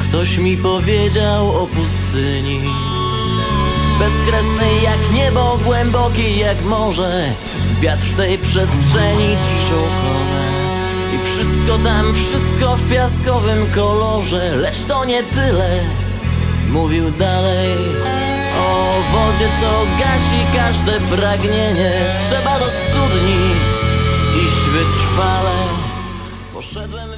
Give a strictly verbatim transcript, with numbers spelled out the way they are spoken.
Ktoś mi powiedział o pustyni, bezkresnej jak niebo, głębokiej jak morze. Wiatr w tej przestrzeni ciszą kone i wszystko tam, wszystko w piaskowym kolorze. Lecz to nie tyle, mówił dalej, o wodzie, co gasi każde pragnienie. Trzeba do studni iść wytrwale. Poszedłem